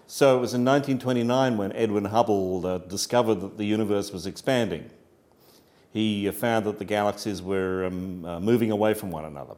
So it was in 1929 when Edwin Hubble discovered that the universe was expanding. He found that the galaxies were moving away from one another.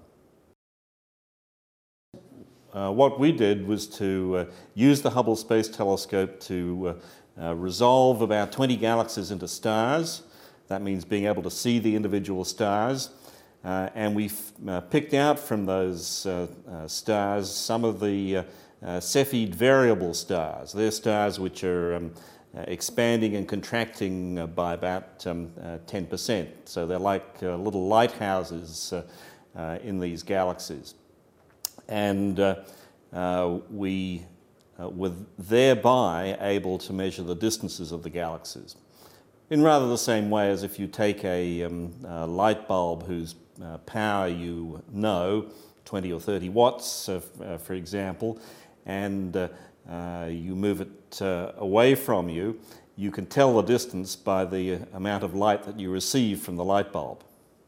What we did was to use the Hubble Space Telescope to resolve about 20 galaxies into stars. That means being able to see the individual stars. And we picked out from those stars some of the Cepheid variable stars. They're stars which are expanding and contracting by about 10%. So they're like little lighthouses in these galaxies. And we were thereby able to measure the distances of the galaxies in rather the same way as if you take a light bulb whose power you know, 20 or 30 watts, for example, and you move it away from you, you can tell the distance by the amount of light that you receive from the light bulb.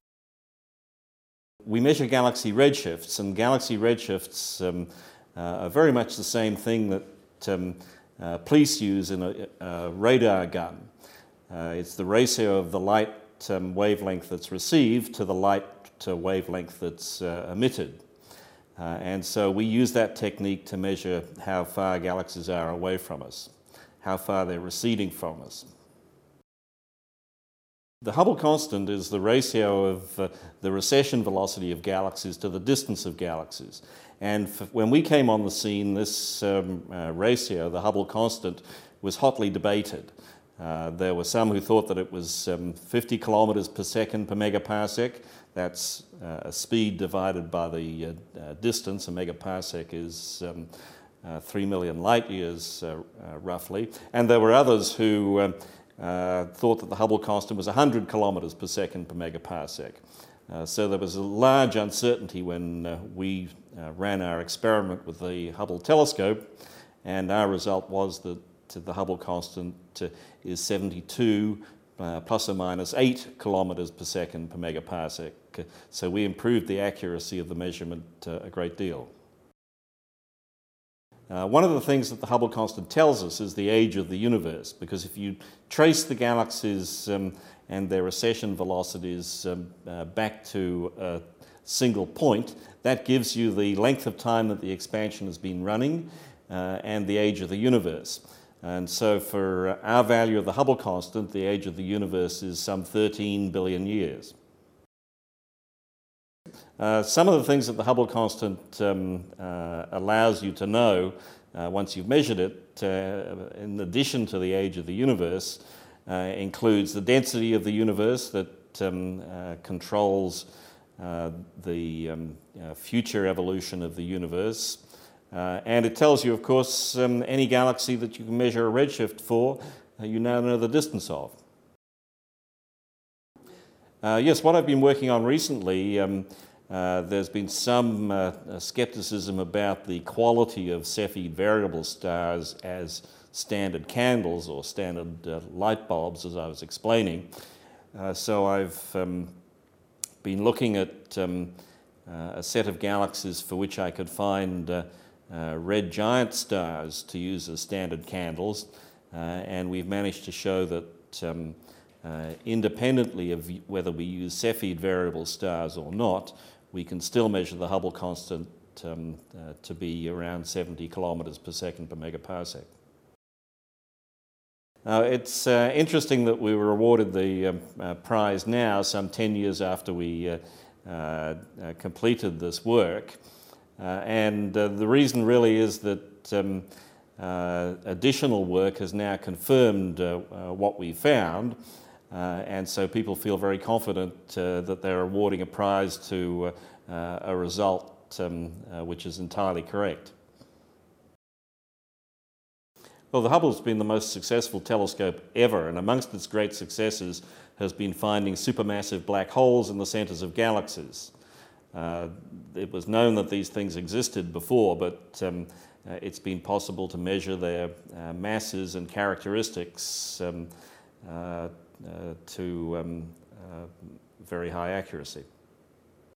We measure galaxy redshifts, and galaxy redshifts are very much the same thing that police use in a radar gun. It's the ratio of the light wavelength that's received to the light wavelength that's emitted. And so we use that technique to measure how far galaxies are away from us, how far they're receding from us. The Hubble constant is the ratio of the recession velocity of galaxies to the distance of galaxies. And when we came on the scene, this ratio, the Hubble constant, was hotly debated. There were some who thought that it was 50 kilometers per second per megaparsec. That's a speed divided by the distance. A megaparsec is 3 million light years, roughly. And there were others who thought that the Hubble constant was 100 kilometers per second per megaparsec. So there was a large uncertainty when we ran our experiment with the Hubble telescope, and our result was that the Hubble constant is 72 plus or minus 8 kilometers per second per megaparsec. So we improved the accuracy of the measurement a great deal. One of the things that the Hubble constant tells us is the age of the universe, because if you trace the galaxies and their recession velocities back to a single point, that gives you the length of time that the expansion has been running and the age of the universe. And so for our value of the Hubble constant, the age of the universe is some 13 billion years. Some of the things that the Hubble constant allows you to know once you've measured it, in addition to the age of the universe, includes the density of the universe that controls the future evolution of the universe. And it tells you, of course, any galaxy that you can measure a redshift for, you now know the distance of. Yes, what I've been working on recently, there's been some skepticism about the quality of Cepheid variable stars as standard candles or standard light bulbs, as I was explaining. So I've been looking at a set of galaxies for which I could find red giant stars to use as standard candles, and we've managed to show that independently of whether we use Cepheid variable stars or not, we can still measure the Hubble constant to be around 70 kilometers per second per megaparsec. Now, it's interesting that we were awarded the prize now, some 10 years after we completed this work. And the reason really is that additional work has now confirmed what we found, and so people feel very confident that they're awarding a prize to a result which is entirely correct. Well, the Hubble's been the most successful telescope ever, and amongst its great successes has been finding supermassive black holes in the centres of galaxies. It was known that these things existed before, but it's been possible to measure their masses and characteristics to very high accuracy.